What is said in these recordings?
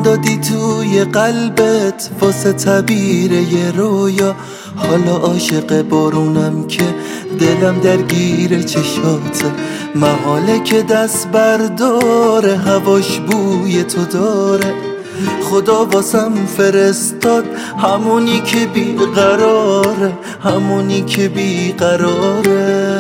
دادی توی قلبت واسه تعبیر یه رویا. حالا عاشق بارونم که دلم درگیر چشاته، محاله که دست برداره هواش بوی تو داره. خدا واسم فرستاد همونی که بیقراره، همونی که بیقراره.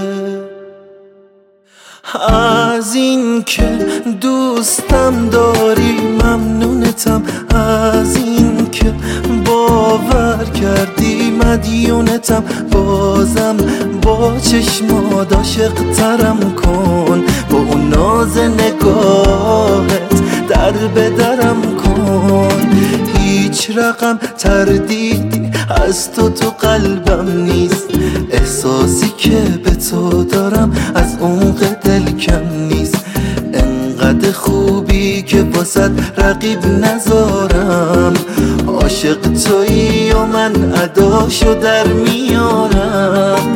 از این که دوستم داری ممنونتم، از این که باور کردی مدیونتم. بازم با چشمات عاشق ترم کن، با اون ناز نگاهت در به درم کن. هیچ رقم تردیدی از تو قلبم نیست، احساسی که به تو دارم از عمق دل کم نیست. انقدر خوبی که واسد رقیب نذارم، عاشق تویی و من اداشو در میارم.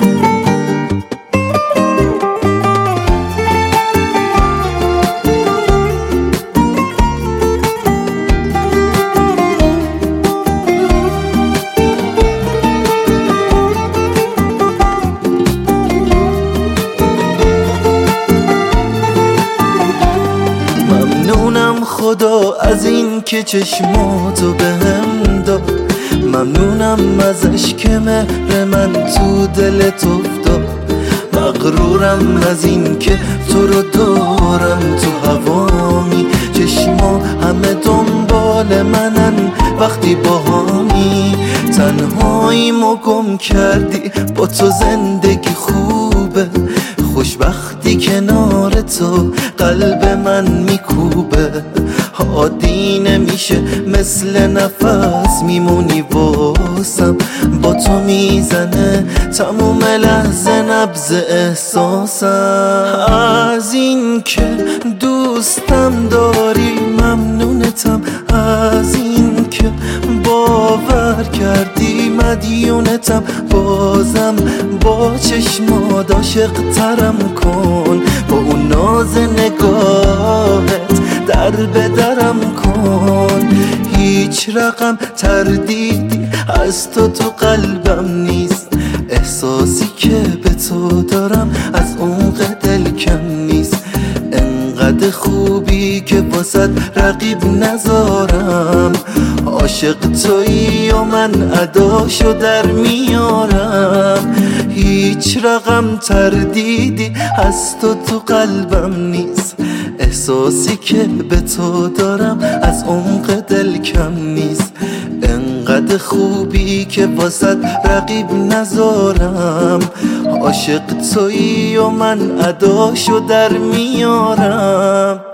ممنونم خدا از این که چشماتو بهم داد، ممنونم ازش که مهر من تو دلت افتاد. مغرورم از این که تو رو دارم تو هوامی، چشما همه دنبال منن وقتی باهامی. تنهاییمو گم کردی با تو زندگی خوبه، خوشبختی کنار تو قلب من میکوبه. عادی نمیشه مثل نفس میمونی واسم، با تو میزنه تموم لحظه نبض احساسم. از این که دوستم داری ممنونتم، از این که باور کردی مدیونتم. بازم با چشمات عاشق ترم کن، با اون ناز نگاهت در به درم کن. هیچ رقم تردیدی از تو قلبم نیست، احساسی که به تو دارم از عمق دل کم نیست. انقدر خوبی که واسد رقیب نذارم، عاشق تویی و من اداشو در میارم. هیچ رقم تردیدی از تو قلبم نیست، احساسی که به تو دارم از عمق دل کم نیست. انقدر خوبی که واسد رقیب نذارم، عاشق تویی و من اداشو در میارم.